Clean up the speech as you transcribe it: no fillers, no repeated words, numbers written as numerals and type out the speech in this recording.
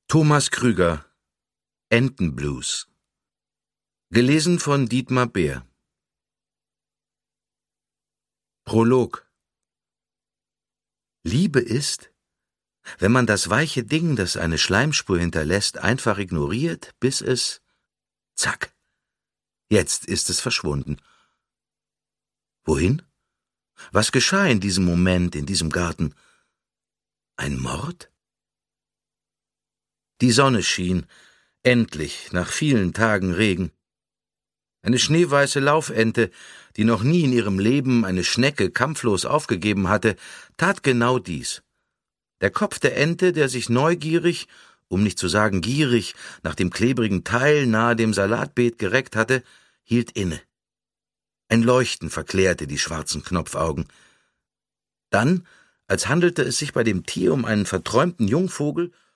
Thomas Krüger, Entenblues. Gelesen von Dietmar Beer. Prolog. Liebe ist, wenn man das weiche Ding, das eine Schleimspur hinterlässt, einfach ignoriert, bis es... Zack! Jetzt ist es verschwunden. Wohin? Was geschah in diesem Moment, in diesem Garten? Ein Mord? Die Sonne schien, endlich, nach vielen Tagen Regen. Eine schneeweiße Laufente, die noch nie in ihrem Leben eine Schnecke kampflos aufgegeben hatte, tat genau dies. Der Kopf der Ente, der sich neugierig, um nicht zu sagen gierig, nach dem klebrigen Teil nahe dem Salatbeet gereckt hatte, hielt inne. Ein Leuchten verklärte die schwarzen Knopfaugen. Dann, als handelte es sich bei dem Tier um einen verträumten Jungvogel,